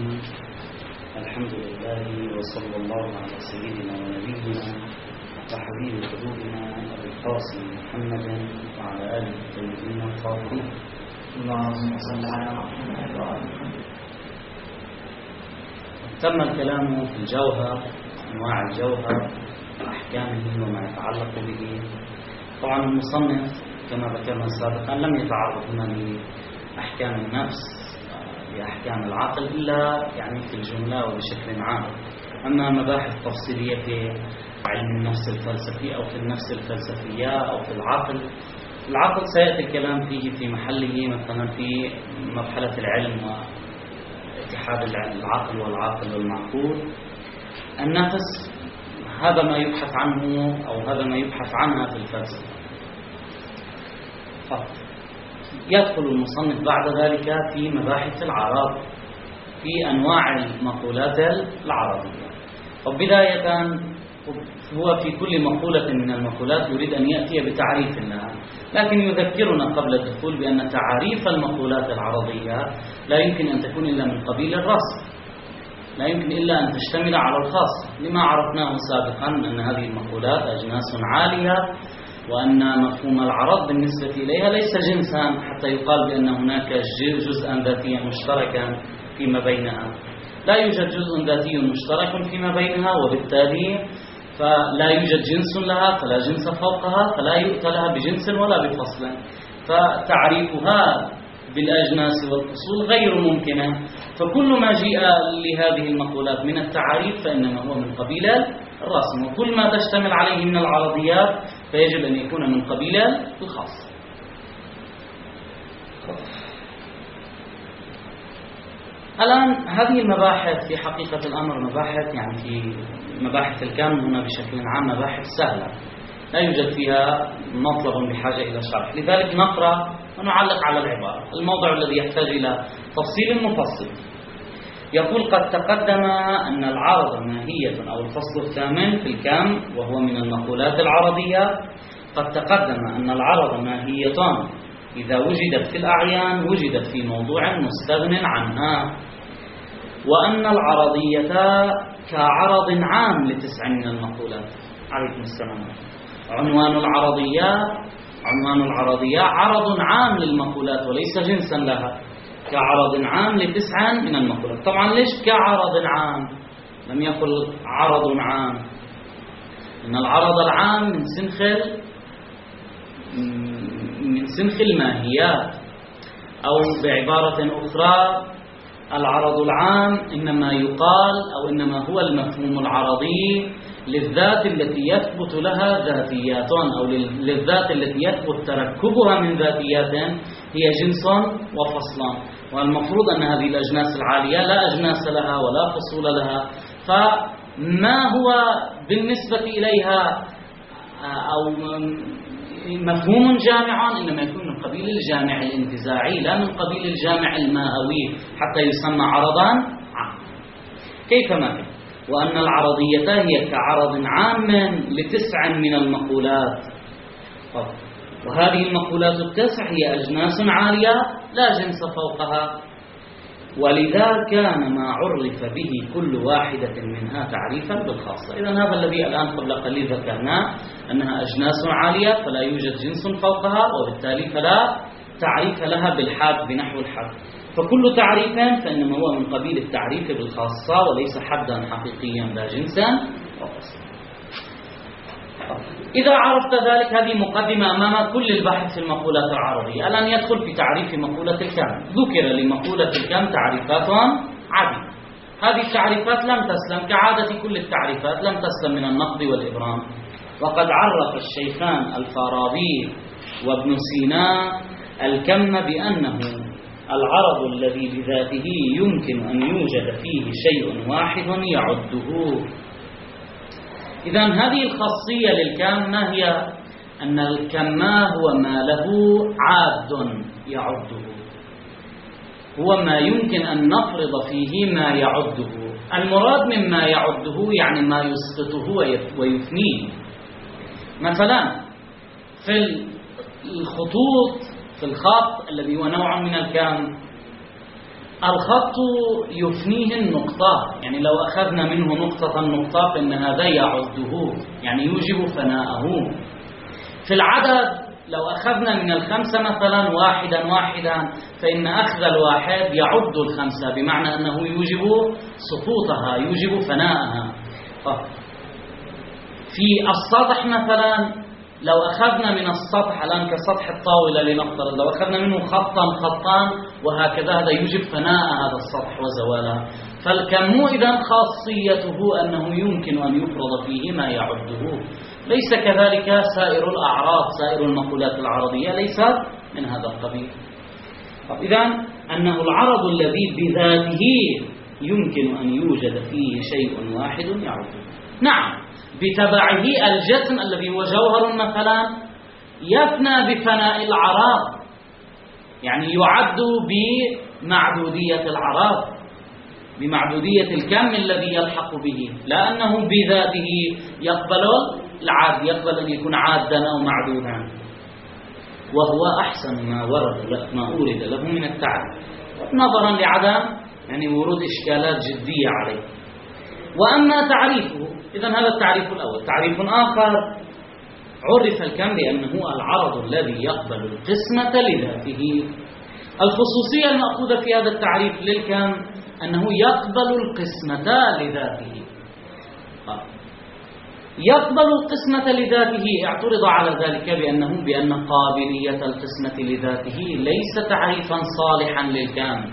الرحيم. الحمد لله وصلى الله على سيدنا ونبينا وحبيب قلوبنا أبي القاسم محمد وعلى آله الطيبين الطاهرين. اللهم صل على محمد وعلى محمد. تم الكلام في الجوهر، أنواع الجوهر وأحكامه وما يتعلق به. طبعا المصنف كما ذكرنا سابقا لم يتعرض هنا لأحكام النفس بأحكام العقل إلا يعني في الجملة وبشكل عام. أما مباحث تفصيلية في علم النفس الفلسفي أو في النفس الفلسفية أو في العقل سيأتي الكلام فيه في محله، مثلا في مرحلة العلم واتحاد العقل والعاقل والمعقول. النفس هذا ما يبحث عنه أو هذا ما يبحث عنها في الفلسفة. يدخل المصنف بعد ذلك في مباحث العرب، في أنواع المقولات العربية. وبداية هو في كل مقولة من المقولات يريد أن يأتي بتعريف لها، لكن يذكرنا قبل الدخول بأن تعريف المقولات العربية لا يمكن أن تكون إلا من قبيل الرسم، لا يمكن إلا أن تشتمل على الخاص، لما عرفناه سابقا أن هذه المقولات أجناس عالية، وأن مفهوم العرض بالنسبة إليها ليس جنسا حتى يقال بأن هناك جزءا ذاتيا مشتركا فيما بينها. لا يوجد جزء ذاتي مشترك فيما بينها، وبالتالي فلا يوجد جنس لها، فلا جنس فوقها، فلا يؤتى لها بجنس ولا بفصل. فتعريفها بالأجناس والفصول غير ممكنة. فكل ما جاء لهذه المقولات من التعريف فإنما هو من قبيل الرسم، وكل ما تشتمل عليه من العرضيات فيجب أن يكون من قبيل الخاص. الآن هذه المباحث في حقيقة الأمر مباحث يعني في مباحث الكم هنا بشكل عام مباحث سهلة لا يوجد فيها مطلب بحاجة إلى شرح، لذلك نقرأ ونعلق على العبارة. الموضع الذي يحتاج إلى تفصيل مفصل. يقول: قد تقدم أن العرض ماهية، أو الفصل الثامن في الكم وهو من المقولات العرضية. قد تقدم أن العرض ماهية إذا وجدت في الأعيان وجدت في موضوع مستغن عنها، وأن العرضية كعرض عام ل9 من المقولات. عليكم السلام. عنوان العرضية عرض عام للمقولات وليس جنسا لها، كعرض عام ل9 من المقولات. طبعا ليش كعرض عام؟ لم يقل عرض عام، إن العرض العام من سنخ الماهيات، أو بعبارة أخرى العرض العام إنما يقال أو إنما هو المفهوم العرضي للذات التي يثبت لها ذاتيات، أو للذات التي يثبت تركبها من ذاتيات هي جنس وفصلان. والمفروض أن هذه الأجناس العالية لا أجناس لها ولا فصول لها، فما هو بالنسبة إليها أو مفهوم جامع إنما يكون من قبيل الجامع الانتزاعي لا من قبيل الجامع المائوي حتى يسمى عرضا عام. كيف ما كان؟ وأن العرضية هي كعرض عام ل9 من المقولات. وهذه المقولات ال9 هي أجناس عالية لا جنس فوقها، ولذا كان ما عرف به كل واحدة منها تعريفا بالخاصة. إذن هذا الذي الآن قبل قليل ذكرناه، أنها أجناس عالية فلا يوجد جنس فوقها، وبالتالي فلا تعريف لها بالحاد بنحو الحد. فكل تعريف فإنما هو من قبيل التعريف بالخاصة وليس حدا حقيقيا لا جنسا وفصلا. إذا عرفت ذلك، هذه مقدمة أمام كل البحث في المقولات العربية. الآن يدخل في تعريف مقولة الكم. ذكر لمقولة الكم تعريفات عديدة. هذه التعريفات لم تسلم كعادة كل التعريفات، لم تسلم من النقد والإبرام. وقد عرف الشيخان الفارابي وابن سينا الكم بأنه العرض الذي بذاته يمكن أن يوجد فيه شيء واحد يعده. إذن هذه الخاصية للكم ما هي؟ أن الكم هو ما له عاد يعده، هو ما يمكن أن نفرض فيه ما يعده. المراد مما يعده يعني ما يسقطه ويفنيه. مثلا في الخطوط، في الخط الذي هو نوع من الكم، الخط يفنيه النقطة، يعني لو أخذنا منه نقطة فإن هذا يعده، يعني يوجب فناءه. في العدد لو أخذنا من الخمسة مثلا واحدا فإن أخذ الواحد يعد الخمسة، بمعنى أنه يوجب سقوطها، يوجب فناءها. في السطح مثلا لو أخذنا من السطح الآن كسطح الطاولة لنفترض، لو أخذنا منه خطان وهكذا، هذا يوجب فناء هذا السطح وزوالها. فالكم إذن خاصيته أنه يمكن أن يفرض فيه ما يعده، ليس كذلك سائر الأعراض، سائر المقولات العرضية ليست من هذا القبيل. إذن أنه العرض الذي بذاته يمكن أن يوجد فيه شيء واحد يعده. نعم، بتبعه الجسم الذي هو جوهر مثلا يفنى بفناء العراض، يعني يعد بمعدودية العراض، بمعدودية الكم الذي يلحق به، لأنه بذاته يقبل العاد، يقبل أن يكون عادا أو معدودا، وهو أحسن ما أورد له من التعريف، نظرا لعدم يعني ورود إشكالات جدية عليه. وأما تعريفه، إذن هذا التعريف الأول. تعريف آخر: عرف الكم بأنه العرض الذي يقبل القسمة لذاته. الخصوصية المأخوذة في هذا التعريف للكم أنه يقبل القسمة لذاته. يقبل القسمة لذاته، اعترض على ذلك بأن قابلية القسمة لذاته ليس تعريفا صالحا للكم،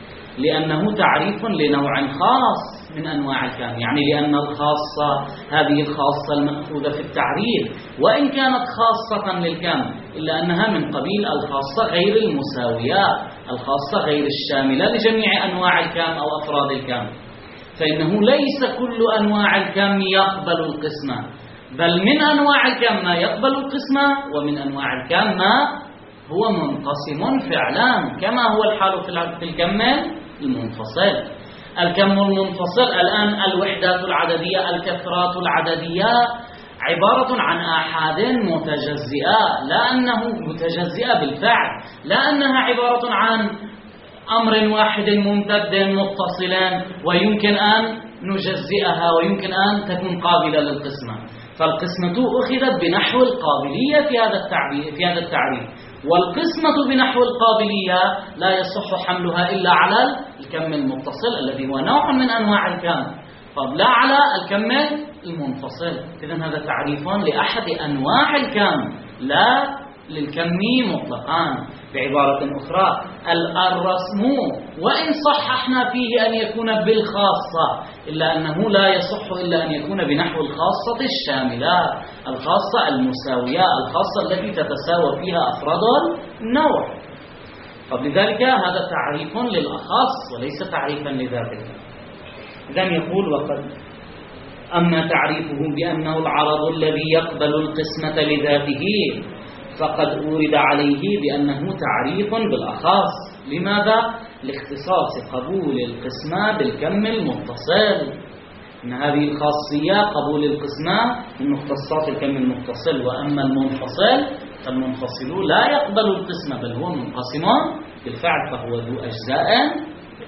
لأنه تعريف لنوع خاص من أنواع الكم، يعني لأن الخاصة هذه الخاصة المأخوذة في التعريف وإن كانت خاصة للكم إلا أنها من قبيل الخاصة غير المساوية، الخاصة غير الشاملة لجميع أنواع الكم أو أفراد الكم. فإنه ليس كل أنواع الكم يقبل القسمة، بل من أنواع الكم ما يقبل القسمة، ومن أنواع الكم ما هو منقسم فعلا، كما هو الحال في الكم المنفصل. الكم المنفصل الآن الوحدات العددية، الكثرات العددية عبارة عن آحاد متجزئة، لا أنه متجزئة بالفعل، لا أنها عبارة عن أمر واحد ممتد متصلا ويمكن أن نجزئها ويمكن أن تكون قابلة للقسمة. فالقسمة أخذت بنحو القابلية في هذا التعريف، والقسمة بنحو القابلية لا يصح حملها إلا على الكم المتصل الذي هو نوع من أنواع الكم، لا على الكم المنفصل. إذن هذا تعريف لأحد أنواع الكم لا للكم مطلقا. بعبارة أخرى، الرسم وإن صححنا فيه أن يكون بالخاصة إلا أنه لا يصح إلا أن يكون بنحو الخاصة الشاملة، الخاصة المساوية، الخاصة التي تتساوى فيها أفراد النوع. فبذلك هذا تعريف للأخص وليس تعريفا لذاته. إذن يقول: وقد أما تعريفه بأنه العرض الذي يقبل القسمة لذاته فقد أورد عليه بأنه تعريف بالأخص. لماذا؟ لاختصاص قبول القسمة بالكم المتصل. إن هذه الخاصية قبول القسمة من مختصات الكم المتصل، وأما المنفصل فالمنفصل لا يقبل القسمة بل هو منقسم بالفعل، فهو ذو أجزاء.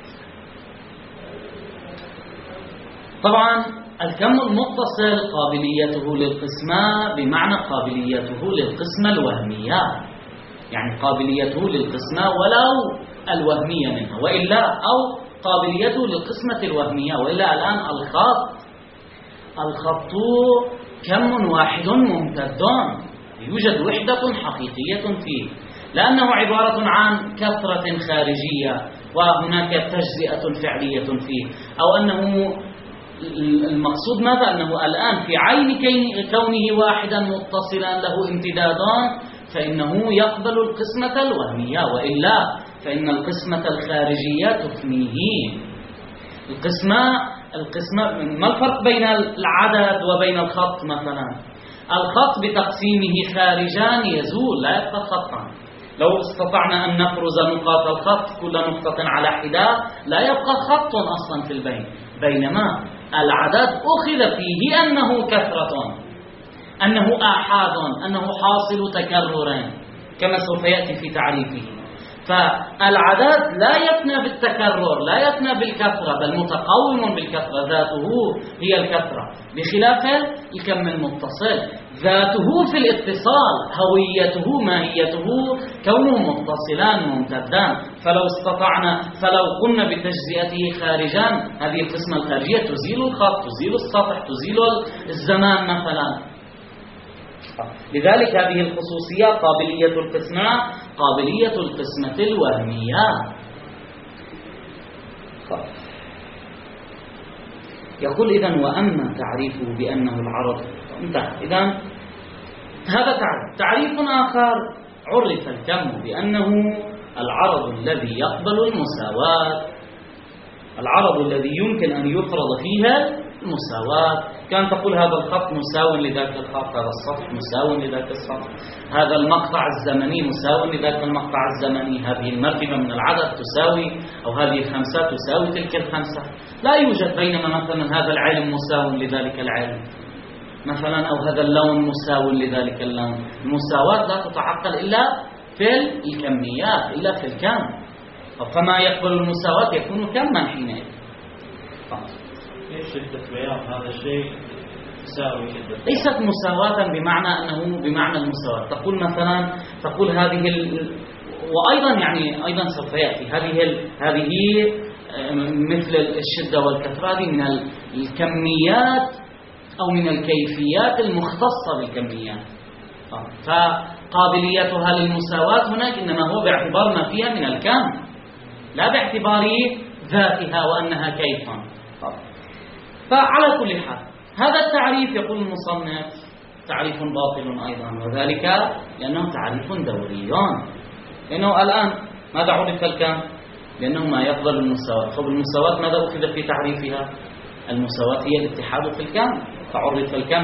طبعا الكم المتصل قابليته للقسمة بمعنى قابليته للقسمة الوهمية، يعني قابليته للقسمة ولو الوهمية منها، وإلا أو قابليته للقسمة الوهمية، وإلا الآن الخط كم واحد ممتد، يوجد وحدة حقيقية فيه، لأنه عبارة عن كثرة خارجية وهناك تجزئة فعلية فيه، أو أنه المقصود ماذا؟ أنه الآن في عين كونه واحدا متصلا له امتدادان فإنه يقبل القسمة الوهمية، وإلا فإن القسمة الخارجية تفنيه. القسمة ما الفرق بين العدد وبين الخط مثلا؟ الخط بتقسيمه خارجان يزول، لا يبقى خطا. لو استطعنا أن نفرز نقاط الخط كل نقطة على حدة لا يبقى خط أصلا في البين، بينما العدد أخذ فيه أنه كثرة، أنه آحاد، أنه حاصل تكرر كما سوف يأتي في تعريفه. فالعدد لا يفنى بالتكرر، لا يفنى بالكثرة، بل متقوم بالكثرة، ذاته هي الكثرة، بخلاف الكم المتصل ذاته في الاتصال، هويته ماهيته كونه متصلان ممتدان. فلو قلنا بتجزئته خارجان، هذه القسمة الخارجية تزيل الخط، تزيل السطح، تزيل الزمان مثلا. لذلك هذه الخصوصية قابلية القسمة، قابلية القسمة الوهمية. يقول إذن وأما تعريفه بأنه العرض انتهى. إذن هذا تعريف آخر، عرف الكم بأنه العرض الذي يقبل المساواة، العرض الذي يمكن أن يفرض فيها المساواة. كان تقول هذا الخط مساو لذاك الخط، هذا السطح مساو لذاك السطح، هذا المقطع الزمني مساو لذاك المقطع الزمني، هذه المرتبة من العدد تساوي، أو هذه الخمسة تساوي تلك الخمسة. لا يوجد بينما مثلا هذا العلم مساو لذلك العلم مثلا، أو هذا اللون مساو لذلك اللون. المساواة لا تتعقل إلا في الكميات، إلا في الكم. فما يقبل المساواة يكون كما حينئذ. ليش شدة بيان هذا الشيء يساوي شدة؟ ليست مساواة بمعنى أنه بمعنى المساواة. تقول مثلا، تقول هذه وأيضا يعني أيضا سوف يأتي هذه مثل الشدة والكثرة، هذه من الكميات أو من الكيفيات المختصة بالكميات. فقابليتها للمساواة هناك إنما هو باعتبار ما فيها من الكم، لا باعتبار ذاتها وأنها كيفا. فعلى كل حال هذا التعريف يقول المصنف تعريف باطل أيضا، وذلك لأنه تعريف دوري. لأنه الآن ماذا عرف الكم؟ لأنه ما يقبل المساواة. فبالمساواة ماذا أخذ في تعريفها؟ المساواة هي الاتحاد في الكم، فعرف الكم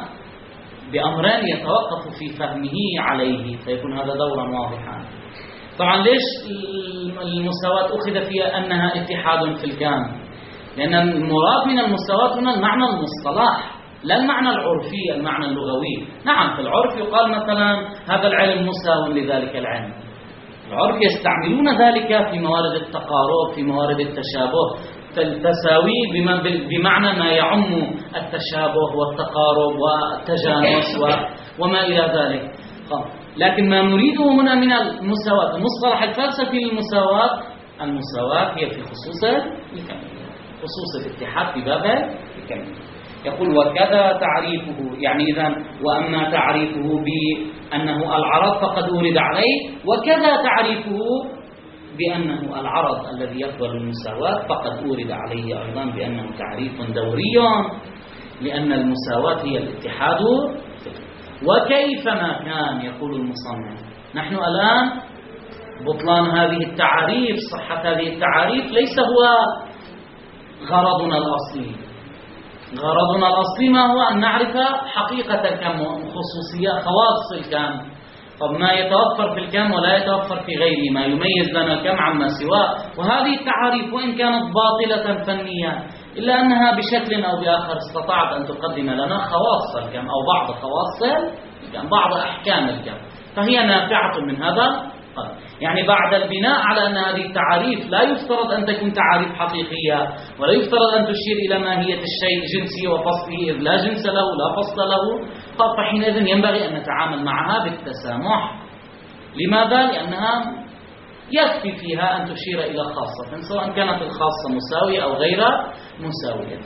بأمران يتوقف في فهمه عليه، فيكون هذا دورا واضحا. طبعا ليش المساواة أخذ فيها أنها اتحاد في الكم؟ لأن المراد من المساواة هنا المعنى المصطلح، لا المعنى العرفي، المعنى اللغوي. نعم في العرف يقال مثلا هذا العلم مساو لذلك العلم، العرف يستعملون ذلك في موارد التقارب، في موارد التشابه. فالتساوي بمعنى ما يعم التشابه والتقارب والتجانس وما إلى ذلك. لكن ما نريده هنا من المساواة، المصطلح الفلسفي للمساواة، المساواة هي في خصوص الكمية، خصوص الاتحاد في باب الكمية. يقول وكذا تعريفه، يعني إذن وأما تعريفه بأنه العرض فقد أورد عليه، وكذا تعريفه بأنه العرض الذي يقبل المساواة فقد أورد عليه أيضا بأنه تعريف دوري، لأن المساواة هي الاتحاد. وكيفما كان، يقول المصنف، نحن الآن بطلان هذه التعاريف، صحة هذه التعاريف ليس هو غرضنا الأصلي. غرضنا الأصلي ما هو؟ أن نعرف حقيقة الكم وخصوصية خواص الكم. طب ما يتوفر في الكم ولا يتوفر في غيره، ما يميز لنا الكم عما سواه. وهذه التعاريف وإن كانت باطلة فنيا إلا أنها بشكل أو بآخر استطاعت أن تقدم لنا خواص الكم أو بعض خواص الكم، بعض أحكام الكم، فهي نافعة من هذا. يعني بعد البناء على أن هذه التعاريف لا يفترض أن تكون تعاريف حقيقية، ولا يفترض أن تشير إلى ماهية الشيء جنسي وفصله، إذ لا جنس له لا فصل له، فحينئذ ينبغي أن نتعامل معها بالتسامح. لماذا؟ لأنها يكفي فيها أن تشير إلى خاصة، سواء كانت الخاصة مساوية أو غير مساوية.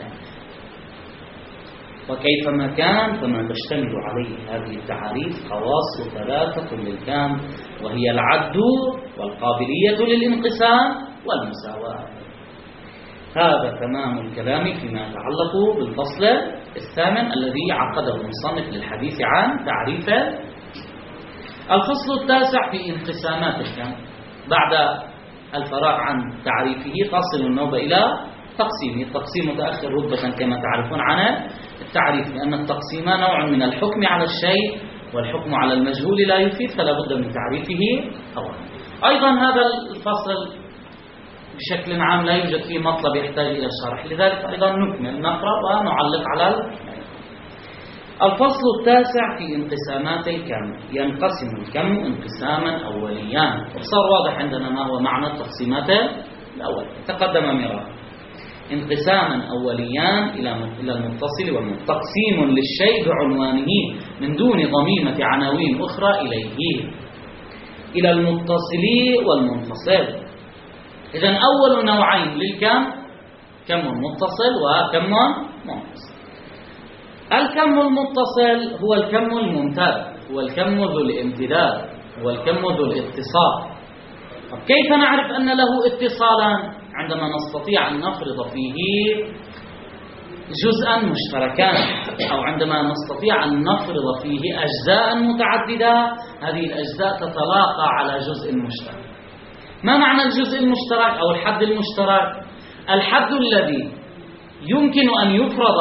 وكيفما كان فما تشتمل عليه هذه التعاريف خواص ثلاثة للكم، وهي العد والقابلية للانقسام والمساواة. هذا تمام الكلام فيما يتعلق بالفصل الثامن الذي عقده المصنف للحديث عن تعريفه. الفصل التاسع في انقسامات الكم، بعد الفراغ عن تعريفه تصل النوبة إلى تقسيمه. التقسيم متأخر رتبة كما تعرفون عن التعريف، لأن التقسيم نوع من الحكم على الشيء، والحكم على المجهول لا يفيد، فلا بد من تعريفه أولا. أيضا هذا الفصل بشكل عام لا يوجد فيه مطلب يحتاج إلى شرح، لذلك أيضا نكمل نقرأ ونعلق على الفصل التاسع في انقسامات الكم. ينقسم الكم انقساما أوليان، وصار واضح عندنا ما هو معنى التقسيمات الأول، تقدم مرارا. انقساما أوليان إلى المتصل والمنفصل، تقسيم للشيء بعنوانه من دون ضميمة عناوين أخرى إليه، إلى المتصل والمنفصل. إذن أول نوعين للكم كم متصل وكم منفصل. الكم المتصل هو الكم الممتد، هو الكم ذو الامتداد، هو الكم ذو الاتصال. كيف نعرف أن له اتصالا؟ عندما نستطيع أن نفرض فيه جزءا مشتركا، أو عندما نستطيع أن نفرض فيه أجزاء متعددة، هذه الأجزاء تتلاقى على جزء مشترك. ما معنى الجزء المشترك أو الحد المشترك؟ الحد الذي يمكن أن يفرض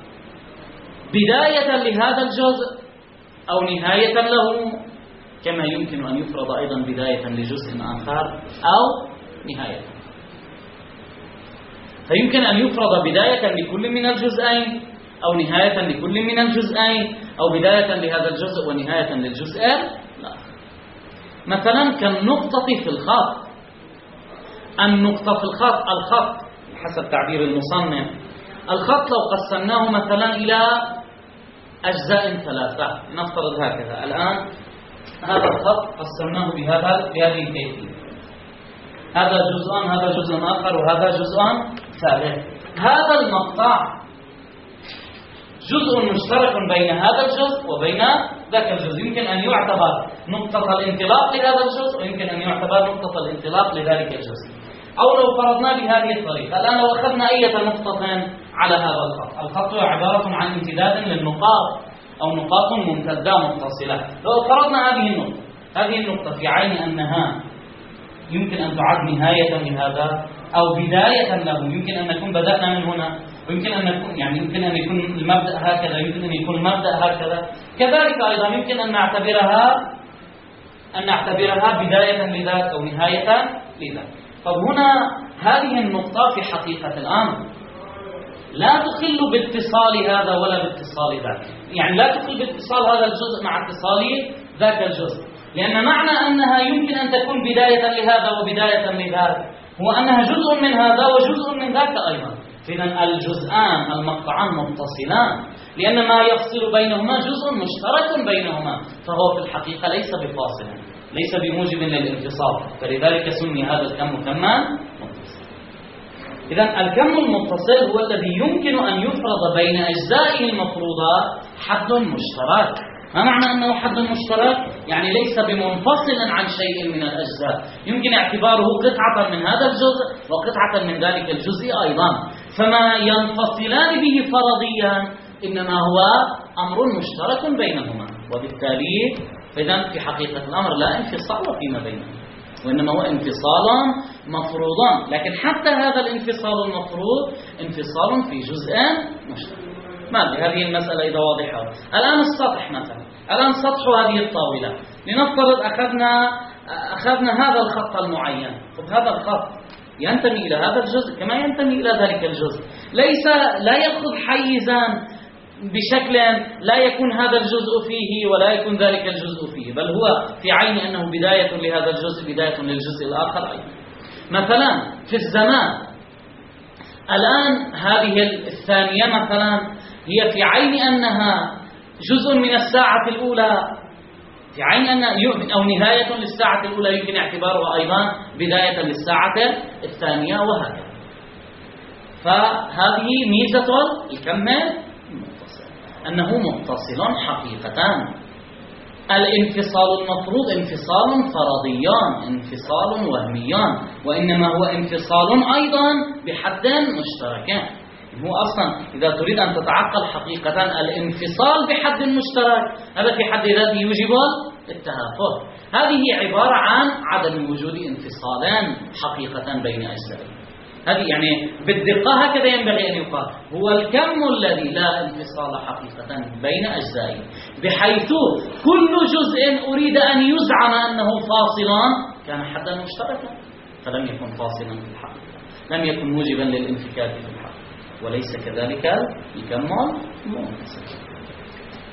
بداية لهذا الجزء أو نهاية له، كما يمكن أن يفرض أيضا بداية لجزء آخر أو نهاية. فيمكن أن يفرض بداية لكل من الجزئين أو نهاية لكل من الجزئين، أو بداية لهذا الجزء ونهاية للجزء لا. مثلا كالنقطة في الخط. النقطة في الخط، الخط حسب تعبير المصنف، الخط لو قسمناه مثلا إلى أجزاء ثلاثة، نفترض هكذا الآن هذا الخط قسمناه بهذه الكيفية، هذا جزء، هذا جزء آخر، وهذا جزء ثالث. هذا المقطع جزء مشترك بين هذا الجزء وبين ذاك الجزء، يمكن أن يعتبر نقطة الانطلاق لهذا الجزء، ويمكن أن يعتبر نقطة الانطلاق لذلك الجزء. أو لو فرضنا بهذه الطريقة، الآن لو أخذنا أي نقطة على هذا الخط، الخط هو عبارة عن امتداد للنقاط أو نقاط ممتدة متصلة. لو فرضنا هذه النقطة في عين أنها يمكن أن تعد نهاية لهذا أو بداية له، يمكن أن نكون بدأنا من هنا، ويمكن أن نكون يمكن أن يكون المبدأ هكذا، يمكن أن يكون المبدأ هكذا. كذلك أيضا يمكن أن نعتبرها بداية لذاك أو نهاية لذاك. طب هنا هذه النقطة في حقيقة الأمر لا تخل باتصال هذا ولا باتصال ذاك، يعني لا تخل باتصال هذا الجزء مع اتصال ذاك الجزء، لأن معنى أنها يمكن أن تكون بداية لهذا وبداية لذاك هو أنها جزء من هذا وجزء من ذاك أيضا. إذن الجزءان المقطعان متصلان، لأن ما يفصل بينهما جزء مشترك بينهما، فهو في الحقيقة ليس بفاصل، ليس بموجب للانفصال، فلذلك سمي هذا الكم كما متصل. إذن الكم المتصل هو الذي يمكن أن يفرض بين أجزائه المفروضة حد مشترك. ما معنى أنه حد مشترك؟ يعني ليس بمنفصل عن شيء من الأجزاء، يمكن اعتباره قطعة من هذا الجزء وقطعة من ذلك الجزء أيضا، فما ينفصلان به فرضيا إنما هو أمر مشترك بينهما، وبالتالي إذن في حقيقة الأمر لا انفصال فيما بينهما، وإنما هو انفصال مفروض، لكن حتى هذا الانفصال المفروض انفصال في جزء مشترك. ما أدري هذه المسألة إذا واضحة. الآن السطح مثلا، الآن سطح هذه الطاولة، لنفترض أخذنا هذا الخط المعين، هذا الخط ينتمي إلى هذا الجزء كما ينتمي إلى ذلك الجزء، لا يأخذ حيزا بشكل لا يكون هذا الجزء فيه ولا يكون ذلك الجزء فيه، بل هو في عين أنه بداية لهذا الجزء بداية للجزء الآخر أيضا. مثلا في الزمان، الآن هذه الثانية مثلا هي في عين أنها جزء من الساعة الأولى، في عين أنها أو نهاية للساعة الأولى، يمكن اعتبارها أيضا بداية للساعة الثانية، وهكذا. فهذه ميزة الكم المتصل، أنه متصل حقيقة. الانفصال المفروض انفصال فرضيان، انفصال وهميان، وإنما هو انفصال أيضا بحد مشترك. هو أصلا إذا تريد أن تتعقل حقيقة الانفصال بحد مشترك، هذا في حد ذاته يوجب التهافت. هذه عبارة عن عدم وجود انفصالان حقيقة بين أجزائه. هذه يعني بالدقة هكذا ينبغي أن يقال، هو الكم الذي لا انفصال حقيقة بين أجزائه، بحيث كل جزء أريد أن يزعم أنه فاصلا كان حدا مشتركا، فلم يكن فاصلا في الحقيقة، لم يكن موجبا للانفكاك في الحقيقة، وليس كذلك الكم المنفصل.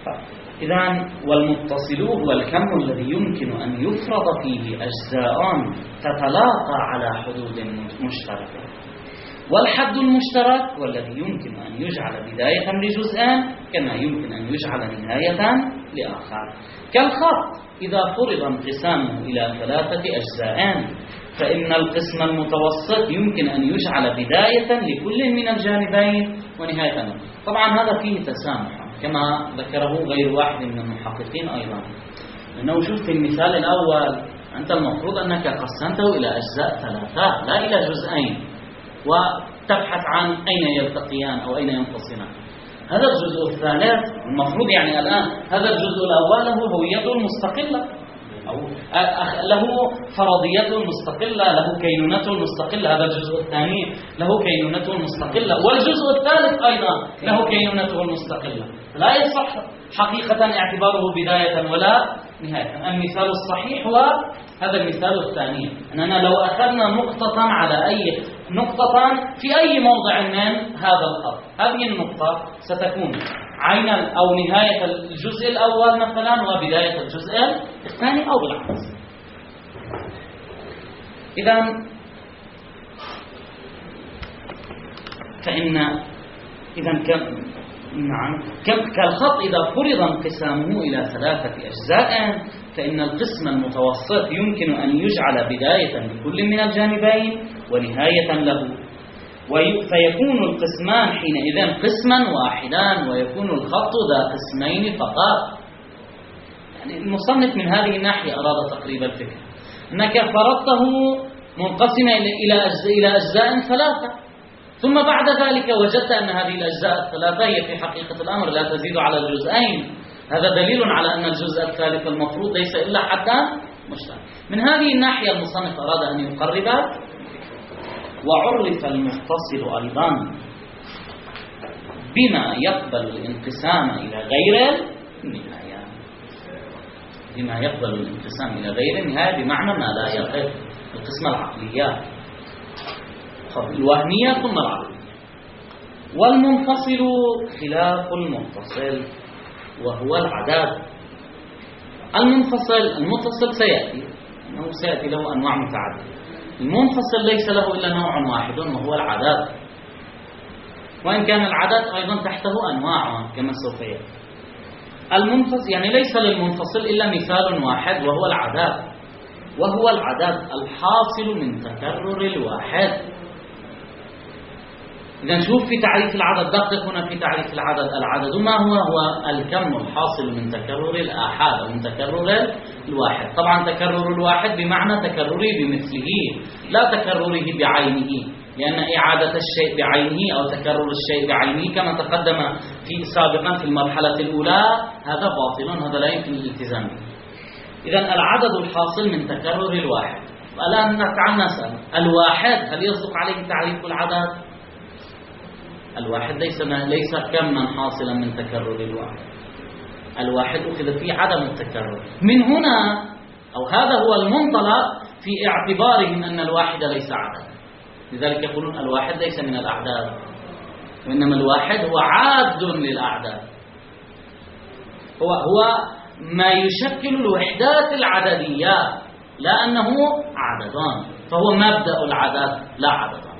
إذن والمتصل هو الكم الذي يمكن أن يفرض فيه أجزاء تتلاقى على حدود مشتركة، والحد المشترك والذي يمكن أن يجعل بداية لجزءان كما يمكن أن يجعل نهاية لآخر. كالخط إذا فرض انقسامه إلى 3 أجزاء فإن القسم المتوسط يمكن أن يجعل بداية لكل من الجانبين ونهاية له. طبعا هذا فيه تسامح كما ذكره غير واحد من المحققين أيضا، لأنه شوف في المثال الأول أنت المفروض أنك قسمته إلى أجزاء 3 لا إلى جزئين، وتبحث عن أين يلتقيان أو أين ينفصلان. هذا الجزء الثالث المفروض يعني الآن هذا الجزء الأول له هويته المستقلة أو له فرضيته المستقلة، له كينونته المستقلة. هذا الجزء الثاني له كينونته المستقلة، والجزء الثالث أيضا له كينونته المستقلة. لا يصح حقيقة اعتباره بداية ولا نهاية. المثال الصحيح هو هذا المثال الثاني، أننا لو أخذنا نقطة على أي نقطة في أي موضع من هذا الخط، هذه النقطة ستكون عين أو نهاية الجزء الأول مثلا وبداية الجزء الثاني أو بالعكس. كالخط إذا فرض انقسامه إلى 3 أجزاء فإن القسم المتوسط يمكن أن يجعل بداية لكل من الجانبين ونهاية له، فيكون القسمان حينئذ قسما واحدا ويكون الخط ذا قسمين فقط. يعني المصنف من هذه الناحية أراد تقريب الفكرة، أنك فرضته منقسمة إلى أجزاء 3، ثم بعد ذلك وجدت أن هذه الأجزاء 3 هي في حقيقة الأمر لا تزيد على الجزئين. هذا دليل على أن الجزء الثالث المفروض ليس إلا حدا مشترك. من هذه الناحية المصنف أراد أن يقرب. وعرف المتصل أيضا بما يقبل الانقسام إلى غير النهاية، بما يقبل الانقسام إلى غير النهاية بمعنى ما لا يقف القسم العقليات الوهمية ثم العقلية. والمنفصل خلاف المتصل وهو العدد. المتصل سيأتي له أنواع متعددة. المنفصل ليس له إلا نوع واحد وهو العدد، وإن كان العدد أيضا تحته أنواع كما سوف يأتي. المنفصل يعني ليس للمنفصل إلا مثال واحد وهو العدد الحاصل من تكرر الواحد. إذا نشوف في تعريف العدد، دقق هنا في تعريف العدد. العدد ما هو الكم الحاصل من تكرر الآحاد أو من تكرر الواحد. طبعا تكرر الواحد بمعنى تكرره بمثله لا تكرره بعينه، لأن إعادة الشيء بعينه أو تكرر الشيء بعينه كما تقدم في سابقا في المرحلة الأولى هذا باطل، هذا لا يمكن الالتزام به. إذا العدد الحاصل من تكرر الواحد. الآن تعال نسأل الواحد هل يصدق عليه تعريف العدد؟ الواحد ليس كما حاصلا من تكرر الواحد. الواحد أخذ فيه عدم التكرر. من هنا أو هذا هو المنطلق في اعتبارهم أن الواحد ليس عدد. لذلك يقولون الواحد ليس من الأعداد، وإنما الواحد هو عاد للأعداد، هو ما يشكل الوحدات العددية لا أنه عددان، فهو مبدأ العدد لا عددان.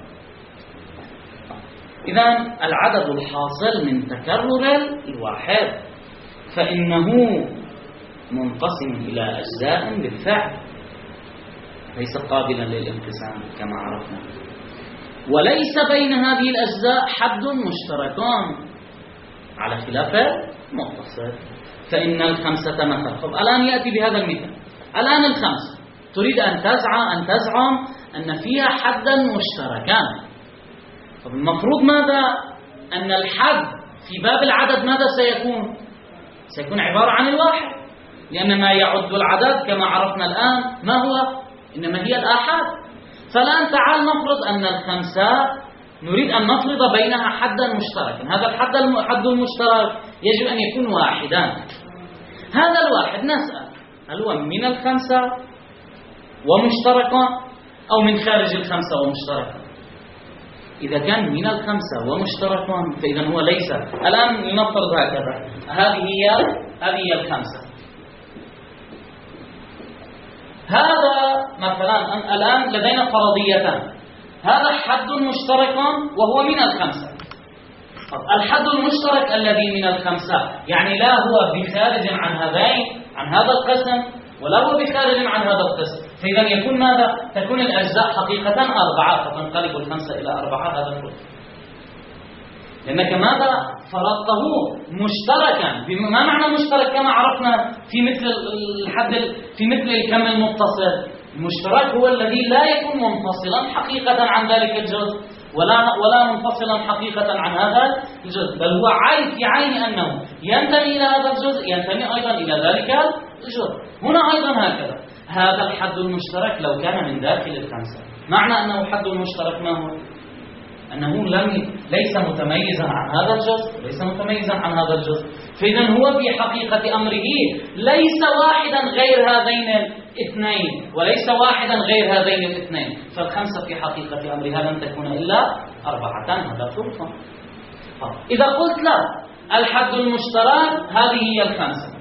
إذن العدد الحاصل من تكرر الواحد فإنه منقسم إلى أجزاء بالفعل ليس قابلا للانقسام كما عرفنا، وليس بين هذه الأجزاء حد مشتركان على خلاف المتصل. فإن الخمسة مثلا، طب الآن يأتي بهذا المثال. الآن الخمسة تريد أن تزعم أن فيها حدا مشتركا. طب المفروض ماذا؟ أن الحد في باب العدد ماذا سيكون عبارة عن الواحد، لأن ما يعد العدد كما عرفنا الآن ما هو؟ إنما هي الآحاد. فالآن تعال نفرض أن الخمسة نريد أن نفرض بينها حدا مشتركا. هذا الحد المشترك يجب أن يكون واحدا. هذا الواحد نسأل هل هو من الخمسة ومشتركا أو من خارج الخمسة ومشتركا؟ إذا كان من الخمسة ومشتركون فإذا هو ليس. الآن لنفترض هكذا، هذه هي الخمسة. هذا مثلا الآن لدينا فرضيتان، هذا حد مشترك وهو من الخمسة. الحد المشترك الذي من الخمسة يعني لا هو بخارج عن هذا القسم ولا هو بخارج عن هذا القسم، فإذا يكون ماذا؟ تكون الأجزاء حقيقة 4، فتنقلب 5 إلى 4. هذا الكل لأنك ماذا؟ فرضته مشتركا. ما معنى مشترك؟ كما عرفنا في مثل في مثل الكم المتصل، المشترك هو الذي لا يكون منفصلا حقيقة عن ذلك الجزء ولا منفصلا حقيقة عن هذا الجزء، بل هو في عين أنه ينتمي إلى هذا الجزء، ينتمي أيضا إلى ذلك الجزء. هنا أيضا هكذا، هذا الحد المشترك لو كان من داخل الخمسة، معنى أنه حد المشترك ما هو؟ أنه ليس متميزا عن هذا الجزء، ليس متميزا عن هذا الجزء، فإذا هو في حقيقة أمره ليس واحدا غير هذين الاثنين وليس واحدا غير هذين الاثنين، فالخمسة في حقيقة أمرها لن تكون إلا 4. هذا فرصة. إذا قلت لا، الحد المشترك هذه هي الخمسة،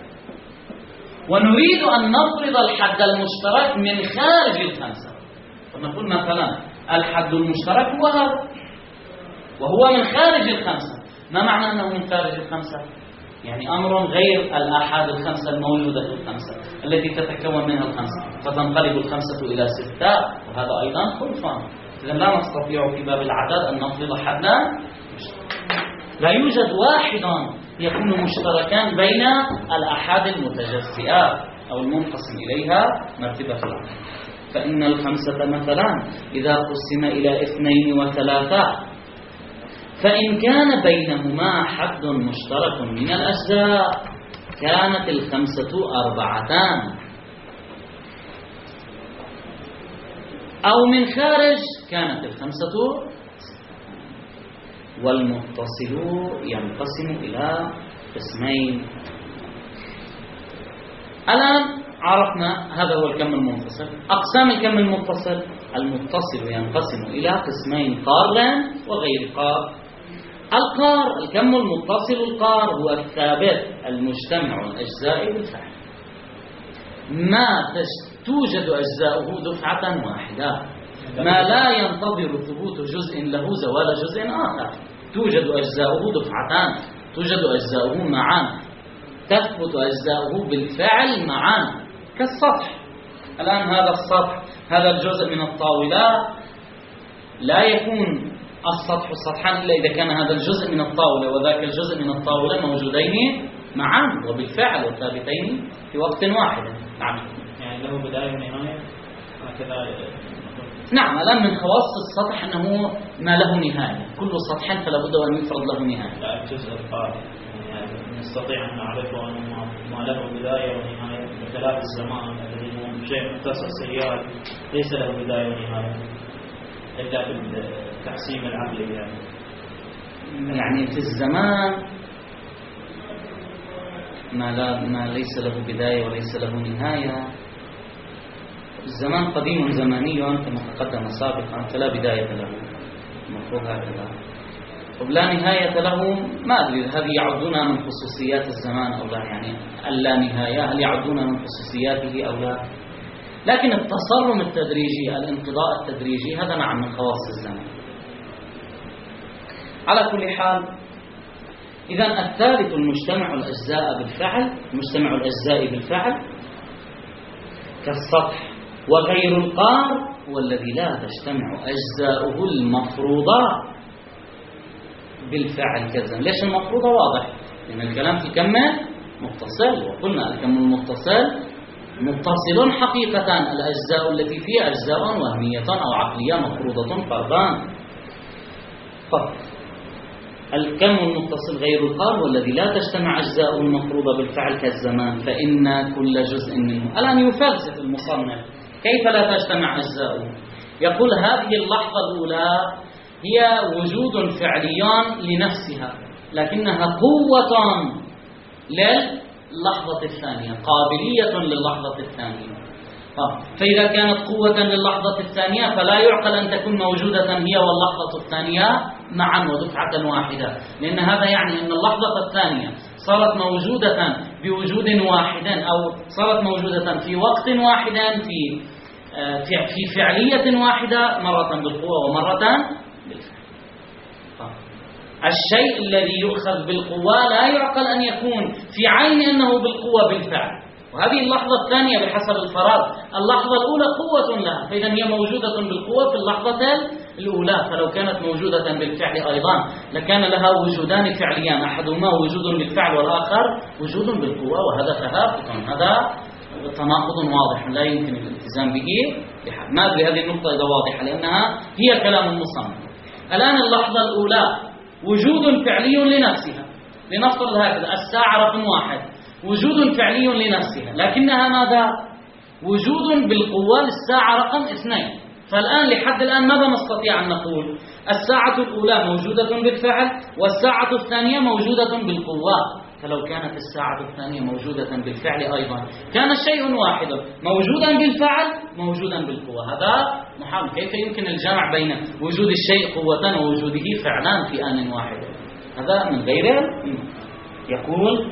ونريد أن نفرض الحد المشترك من خارج الخمسة، فنقول مثلا الحد المشترك هو هذا وهو من خارج الخمسة. ما معنى أنه من خارج الخمسة؟ يعني أمر غير الآحاد الخمسة الموجودة في الخمسة التي تتكون منها الخمسة، فتنقلب الخمسة إلى 6، وهذا أيضا خلفان. إذن لا نستطيع في باب العدد أن نفرض حدا، لا يوجد واحد يكون مشتركان بين الآحاد المتجزئات أو المنقسم إليها مرتبة العدد. فإن الخمسة مثلا إذا قسم إلى 2 و3، فإن كان بينهما حد مشترك من الأجزاء كانت الخمسة 4، أو من خارج كانت الخمسة. والمتصل ينقسم إلى قسمين. الآن عرفنا هذا هو الكم المنفصل. أقسام الكم المتصل: المتصل ينقسم إلى قسمين، قار وغير قار. القار، الكم المتصل القار هو الثابت المجتمع الأجزاء بالفعل، ما توجد أجزاؤه دفعة واحدة، ما لا ينتظر ثبوت جزء له زوال جزء آخر. توجد أجزاؤه دفعتان، توجد أجزاؤه معا، تثبت أجزاؤه بالفعل معا، كالسطح. الآن هذا السطح، هذا الجزء من الطاولة لا يكون السطح سطحا إلا إذا كان هذا الجزء من الطاولة وذاك الجزء من الطاولة موجودين معا وبالفعل وثابتين في وقت واحد. نعم، يعني له بداية ونهاية هكذا. نعم، الآن من خواص السطح أنه ما له نهاية، كل سطح فلا بد أن يفرض له نهاية. لا، الجزء القائم يعني نستطيع أن نعرفه أنه ما له بداية ونهاية، بخلاف الزمان الذي هو شيء متصل سيال ليس له بداية ونهاية إلا بالتقسيم العقلي. يعني في الزمان ما ليس له بداية وليس له نهاية. الزمان قديم زماني كما تقدم سابقا، فلا بداية له، المفروض هكذا. ولا نهاية له، ما أدري هذه يعدونها من خصوصيات الزمان أو لا، يعني اللا نهاية هل يعدونها من خصوصياته أو لا؟ لكن التصرم التدريجي، الانقضاء التدريجي، هذا نعم من خواص الزمان. على كل حال، إذن الثالث المجتمع الأجزاء بالفعل، مجتمع الأجزاء بالفعل كالسطح وغير القار، والذي لا تجتمع أجزاؤه المفروضة بالفعل كالزمن. ليش المفروضة؟ واضح، لأن الكلام في الكم متصل، وقلنا الكم المتصل متصل حقيقة، الأجزاء التي فيها أجزاء وهمية أو عقلية مفروضة فرضان. الكم المتصل غير القار والذي لا تجتمع أجزاؤه المفروضة بالفعل كالزمان، فإن كل جزء منه. الآن يفلسف المصنف كيف لا تجتمع أجزاؤه. يقول هذه اللحظة الأولى هي وجود فعلي لنفسها، لكنها قوة للحظة الثانية، قابلية للحظة الثانية. فإذا كانت قوة للحظة الثانية فلا يعقل أن تكون موجودة هي واللحظة الثانية معا ودفعة واحدة، لأن هذا يعني أن اللحظة الثانية صارت موجودة بوجود واحد، أو صارت موجودة في وقت واحد في فعلية واحدة، مرة بالقوة ومرة بالفعل. الشيء الذي يؤخذ بالقوة لا يعقل أن يكون في عين أنه بالقوة بالفعل. وهذه اللحظة الثانية بحسب الفراغ، اللحظة الأولى قوة لها، فإذا هي موجودة بالقوة في اللحظة الأولى. فلو كانت موجودة بالفعل أيضا لكان لها وجودان فعليان، أحدهما وجود بالفعل والآخر وجود بالقوة، وهذا تهافت، هذا تناقض واضح لا يمكن الالتزام به بحال. ما أدري هذه النقطة إذا واضحة لأنها هي كلام المصنف. الآن اللحظة الأولى وجود فعلي لنفسها، لنفترض هكذا الساعة رقم 1 وجود فعلي لنفسها، لكنها ماذا؟ وجود بالقوة للساعة رقم 2. فالآن لحد الآن ماذا نستطيع أن نقول؟ الساعة الأولى موجودة بالفعل والساعة الثانية موجودة بالقوة. فلو كانت الساعة الثانية موجودة بالفعل أيضا كان شيء واحد موجودا بالفعل موجودا بالقوة. هذا محال. كيف يمكن الجمع بين وجود الشيء قوة ووجوده فعلا في آن واحد؟ هذا من غير. يقول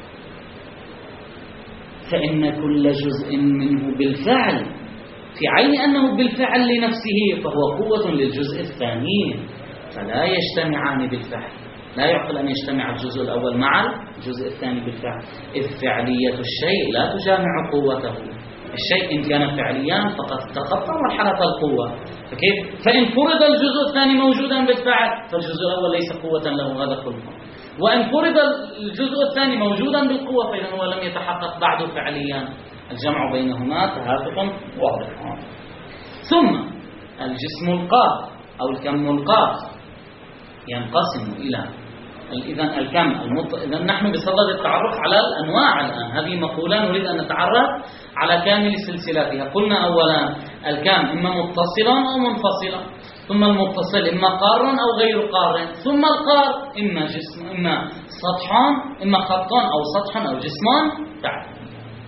فإن كل جزء منه بالفعل في عين أنه بالفعل لنفسه فهو قوة للجزء الثاني، فلا يجتمعان بالفعل. لا يعقل أن يجتمع الجزء الأول مع الجزء الثاني بالفعل، إذ فعلية الشيء لا تجامع قوته. الشيء إن كان فعليا فقد تخطى مرحلة القوة. فكيف؟ فإن فرض الجزء الثاني موجودا بالفعل فالجزء الأول ليس قوة له، هذا كله. وإن فرض الجزء الثاني موجودا بالقوة فإذا هو لم يتحقق بعد فعليا. الجمع بينهما تهافت واضح. ثم الجسم القار أو الكم القار ينقسم إلى إذن الكم إذن نحن بصدد التعرف على الأنواع الآن. هذه مقولة نريد أن نتعرف على كامل سلسلتها. قلنا أولا الكم إما متصلا أو منفصلا، ثم المتصل إما قار أو غير قار، ثم القار إما جسم إما سطحان إما خطان أو سطحا أو جسمان تعليمي.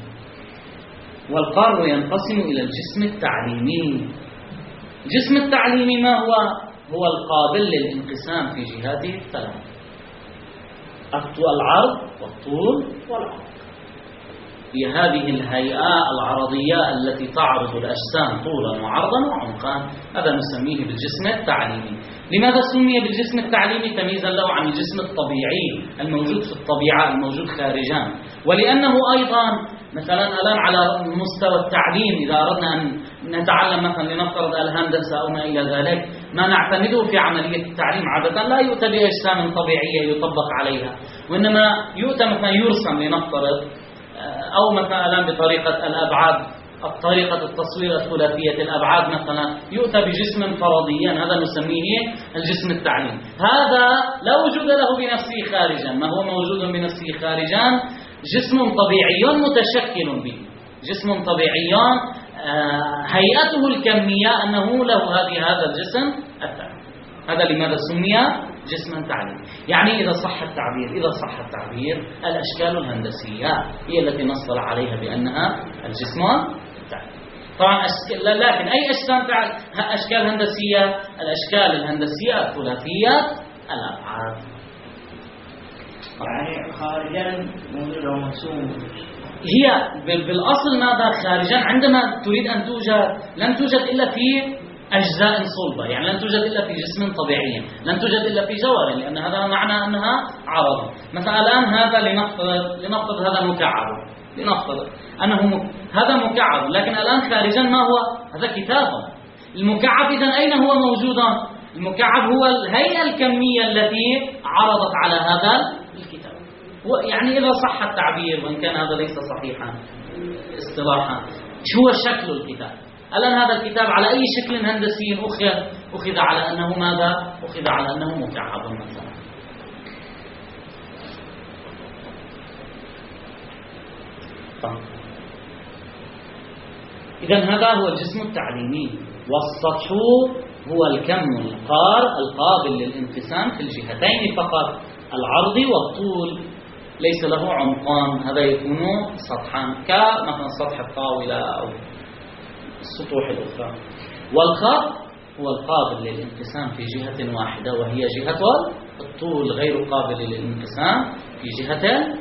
والقار ينقسم إلى الجسم التعليمي. الجسم التعليمي ما هو؟ هو القابل للانقسام في جهاته الثلاث: العرض والطول والعرض. هي هذه الهيئة العرضية التي تعرض الأجسام طولا وعرضا وعمقا، هذا نسميه بالجسم التعليمي. لماذا سمي بالجسم التعليمي؟ تمييزا له عن الجسم الطبيعي الموجود في الطبيعة الموجود خارجا، ولأنه أيضا مثلا الآن على مستوى التعليم إذا أردنا أن نتعلم مثلا لنفترض الهندسة أو ما إلى ذلك، ما نعتمده في عملية التعليم عادة لا يؤتى بأجسام طبيعية يطبق عليها، وإنما يؤتى مثلا يرسم لنفترض، أو مثلا الآن بطريقة الأبعاد، طريقة التصوير الثلاثية الأبعاد مثلا يؤتى بجسم فرضيا، هذا نسميه الجسم التعليمي. هذا لا وجود له بنفسه خارجا. ما هو موجود بنفسه خارجا؟ جسم طبيعي متشكل به، جسم طبيعي هيئته الكمية أنه له هذا الجسم التعليمي. هذا لماذا سمي جسما تعليمي؟ يعني إذا صح التعبير الأشكال الهندسية هي التي نصل عليها بأنها الجسم التعليمي. طبعا لكن أي أشكال هندسية؟ الأشكال الهندسية الثلاثية الأبعاد. يعني خارجا موجود ومرسوم. هي بالأصل ماذا خارجا؟ عندما تريد أن توجد لن توجد إلا في أجزاء صلبة، يعني لن توجد إلا في جسم طبيعي، لن توجد إلا في جوهر، لأن هذا معنى أنها عرض. مثلا الآن هذا لنفترض هذا مكعب، لنفترض أنه هذا مكعب، لكن الآن خارجا ما هو؟ هذا كتاب. المكعب إذن أين هو موجودا؟ المكعب هو الهيئة الكمية التي عرضت على هذا الكتاب. يعني إذا صح التعبير، وإن كان هذا ليس صحيحا اصطلاحا، هو شكل الكتاب. الآن هذا الكتاب على أي شكل هندسي أخذ على أنه ماذا؟ أخذ على أنه مكعب مثلا. إذن هذا هو الجسم التعليمي. والسطح هو الكم القار القابل للانقسام في الجهتين فقط، العرض والطول، ليس له عمقان، هذا يكون سطحا كمثلا سطح الطاولة أو السطوح الأخرى. والخط هو القابل للانقسام في جهة واحدة وهي جهة الطول، غير قابل للانقسام في جهتين.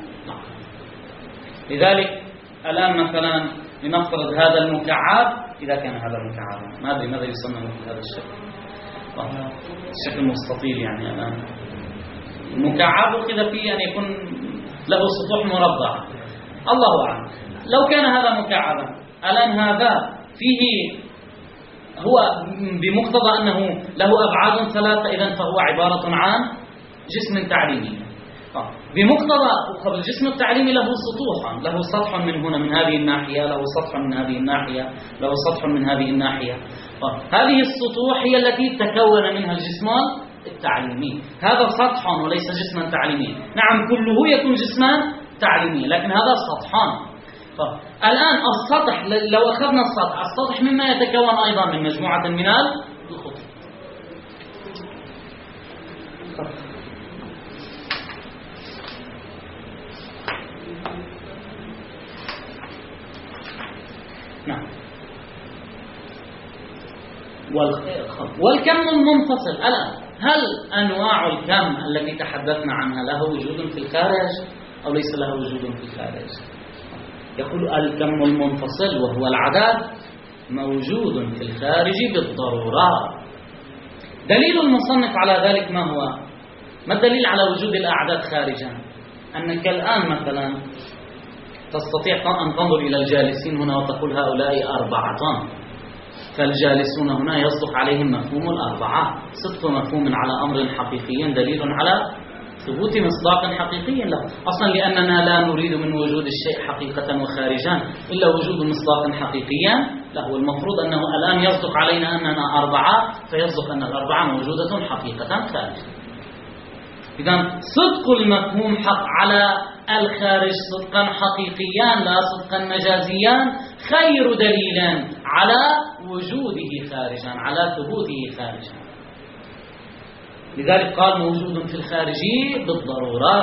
لذلك الآن مثلا لنفترض هذا المكعب، إذا كان هذا مكعبا، ما أدري ماذا يسمى في هذا الشكل، الشكل مستطيل يعني. الآن المكعب أخذ فيه أن يكون له سطوح مربعة، الله أعلم. لو كان هذا مكعبا، الآن هذا فيه هو بمقتضى أنه له أبعاد ثلاثة، إذن فهو عبارة عن جسم تعليمي. بمقتضى الجسم التعليمي له سطوحا، له سطح من هنا من هذه الناحية، له سطح من هذه الناحية، له سطح من هذه الناحية. هذه السطوح هي التي تكون منها الجسم التعليمي. هذا سطح وليس جسما تعليميا. نعم كله يكون جسما تعليميا، لكن هذا سطحان. الآن السطح، لو أخذنا السطح مما يتكون أيضا من مجموعة من الخطوط. نعم. والكم المنفصل، الآن هل أنواع الكم التي تحدثنا عنها له وجود في الخارج أو ليس له وجود في الخارج؟ يقول الكم المنفصل وهو العدد موجود في الخارج بالضرورة. دليل المصنف على ذلك ما هو؟ ما الدليل على وجود الأعداد خارجا؟ أنك الآن مثلا تستطيع أن تنظر إلى الجالسين هنا وتقول هؤلاء 4، فالجالسون هنا يصدق عليهم مفهوم الأربعة. صدق مفهوم على أمر حقيقي دليل على ثبوت مصداق حقيقي له، أصلا لأننا لا نريد من وجود الشيء حقيقة وخارجا إلا وجود مصداق حقيقيا له. المفروض أنه الآن يصدق علينا أننا 4، فيصدق أن ال4 موجودة حقيقة خارجا. إذن صدق المفهوم حق على الخارج صدقا حقيقيا لا صدقا مجازيا خير دليل على وجوده خارجا، على ثبوته خارجا. لذلك قال موجود في الخارج بالضرورة.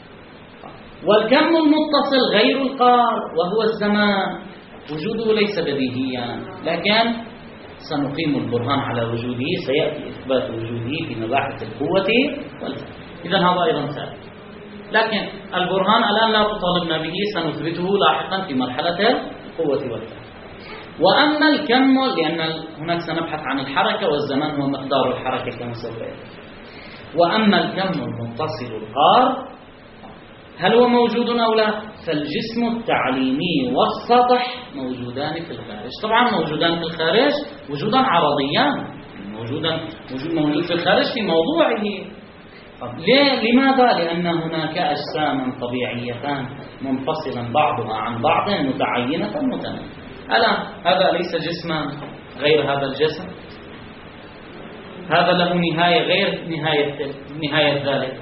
والكم المتصل غير القار وهو الزمان، وجوده ليس بديهيا، لكن سنقيم البرهان على وجوده، سيأتي إثبات وجوده في مباحث القوة والفعل. إذن هذا أيضا ثابت، لكن البرهان الآن لا تطالبنا به، سنثبته لاحقا في مرحلة القوة والفعل. وأما الكم، لأن هناك سنبحث عن الحركة والزمان هو مقدار الحركة كما سوف يأتي. وأما الكم المتصل القار هل هو موجود أو لا؟ فالجسم التعليمي والسطح موجودان في الخارج. طبعا موجودان في الخارج وجودا عرضيا، موجود في الخارج في موضوعه. لماذا؟ لأن هناك أجساما طبيعيتان منفصلا بعضها عن بعض متعينة متناهية. الآن هذا ليس جسما غير هذا الجسم، هذا له نهاية غير نهاية ذلك،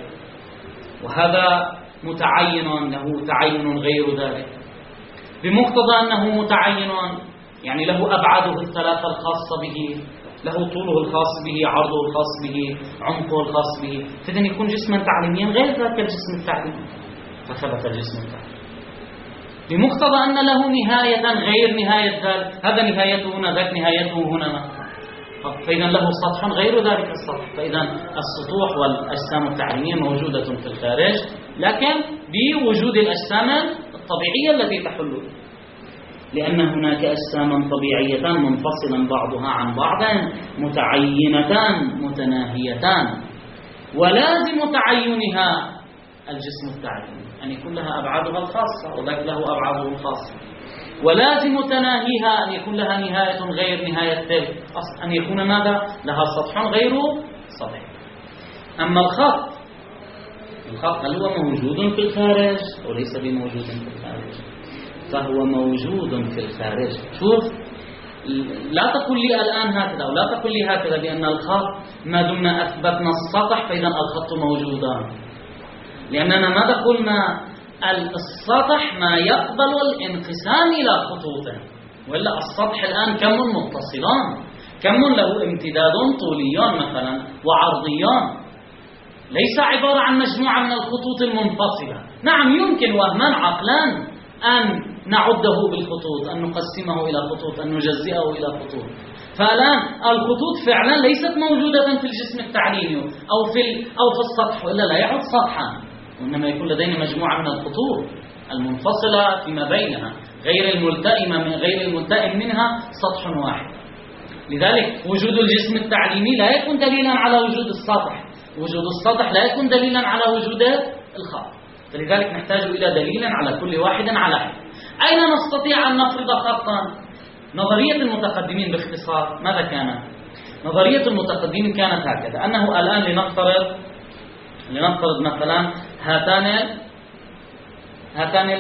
وهذا متعين له تعين غير ذلك. بمقتضى أنه متعين يعني له أبعاده الثلاثة الخاصة به، له طوله الخاص به، عرضه الخاص به، عمقه الخاص به، فإذن يكون جسما تعليميا غير ذاك الجسم التعليمي، فثبت الجسم التعليمي. بمقتضى أن له نهاية غير نهاية ذلك، هذا نهايته هنا، ذاك نهايته هنا، فإذا له سطح غير ذلك السطح. فإذا السطوح والأجسام التعليمية موجودة في الخارج، لكن بوجود الأجسام الطبيعية التي تحل، لأن هناك أجساما طبيعيتان منفصلا بعضها عن بعض متعينتان متناهيتان، ولازم تعينها الجسم التعليمي أن يكون لها أبعادها الخاصة وذاك له أبعاده الخاصة، ولازم تناهيها أن يكون لها نهاية غير نهاية تلك، أن يكون ماذا؟ لها سطح غير سطح. أما الخط هل هو موجود في الخارج وليس بموجود في الخارج؟ فهو موجود في الخارج. شوف، لا تقل لي الآن هكذا ولا تقل لي هكذا، لأن الخط ما دمنا أثبتنا السطح فإذا الخط موجودا، لأننا ماذا قلنا؟ السطح ما يقبل الانقسام إلى خطوطه، وإلا السطح الآن كم متصلان، كم له امتداد طولي مثلا وعرضيان، ليس عبارة عن مجموعة من الخطوط المنفصلة. نعم يمكن وهما عقلان أن نعده بالخطوط، أن نقسمه إلى خطوط، أن نجزئه إلى خطوط. فالآن الخطوط فعلا ليست موجودة في الجسم التعليمي أو في السطح، وإلا لا يعد سطحا، وإنما يكون لدينا مجموعة من الخطوط المنفصلة فيما بينها غير الملتئم منها سطح واحد. لذلك وجود الجسم التعليمي لا يكون دليلا على وجود السطح، وجود السطح لا يكون دليلا على وجود الخط. فلذلك نحتاج إلى دليل على كل واحد على حد. أين نستطيع أن نفرض خطا؟ نظرية المتقدمين باختصار ماذا كانت؟ نظرية المتقدمين كانت هكذا، أنه الآن لنفترض مثلا هاتان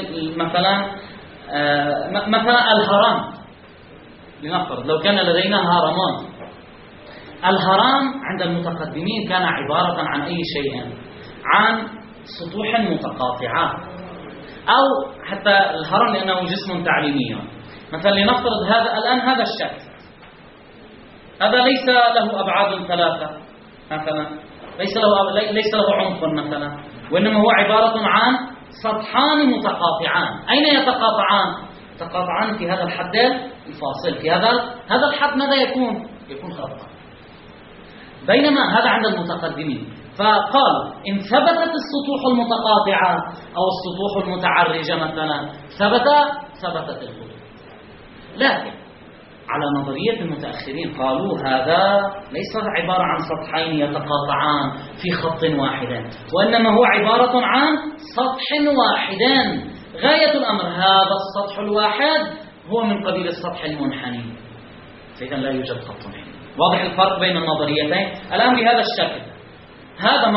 مثلا الهرم. لنفترض لو كان لدينا هرمان، الهرم عند المتقدمين كان عبارة عن أي شيء، عن سطوح متقاطعة، أو حتى الهرم لأنه جسم تعليمي. مثلا لنفترض هذا الشكل، هذا ليس له أبعاد ثلاثة مثلا، ليس له عمق مثلا، وإنما هو عبارة عن سطحان متقاطعان. أين يتقاطعان؟ يتقاطعان في هذا الحد الفاصل، في هذا الحد ماذا يكون خطا. بينما هذا عند المتقدمين، فقال إن ثبتت السطوح المتقاطعة أو السطوح المتعرجة مثلا ثبتت الخطوط. لكن على نظرية المتأخرين قالوا هذا ليس عبارة عن سطحين يتقاطعان في خط واحد، وإنما هو عبارة عن سطح واحد. غاية الأمر هذا السطح الواحد هو من قبيل السطح المنحني، فإذا لا يوجد خط منحني. واضح الفرق بين النظريتين الآن بهذا الشكل. هذا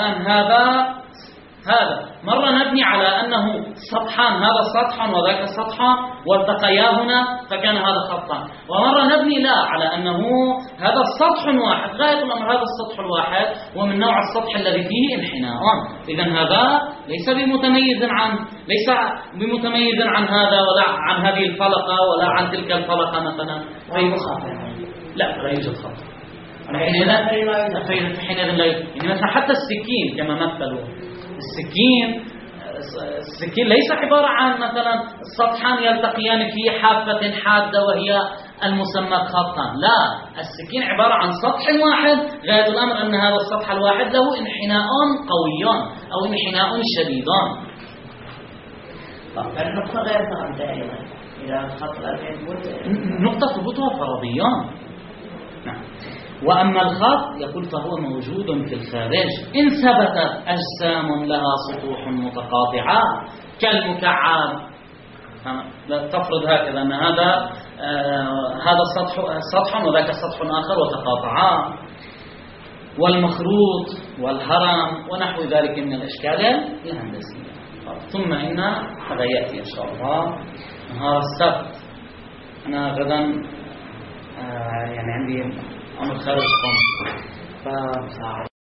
مرة نبني على أنه سطحان، هذا سطحا وذاك سطحا والتقيا هنا فكان هذا خطا، ومرة نبني لا على أنه هذا سطح واحد. غاية الأمر هذا السطح الواحد ومن نوع السطح الذي فيه انحناء، إذن هذا ليس بمتميز عن هذا ولا عن هذه الفلقة ولا عن تلك الفلقة مثلا، لا يوجد خط. حينئذ لا يوجد. يعني مثلا حتى السكين كما مثلوا، السكين ليس عبارة عن مثلا سطحان يلتقيان في حافة حادة وهي المسمى خطا، لا، السكين عبارة عن سطح واحد. غاية الأمر أن هذا السطح الواحد له انحناء قويان أو انحناء شديدان. النقطة غير ثابتة أيضا، إذا خط نقطة ثبوتها فرضيان. نعم. وأما الخط يقول فهو موجود في الخارج إن ثبتت أجسام لها سطوح متقاطعة كالمكعب. تفرض هكذا أن هذا سطح وذاك سطح آخر وتقاطعا، والمخروط والهرم ونحو ذلك من الأشكال الهندسية. ثم إن هذا يأتي إن شاء الله نهار السبت. أنا غدا يعني عندي أمر خارج قوم